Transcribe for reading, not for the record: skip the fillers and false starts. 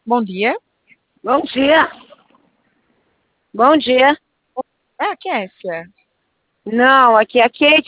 Bom dia. Bom dia. Bom dia. É a Kessia. Não, aqui é a Kate.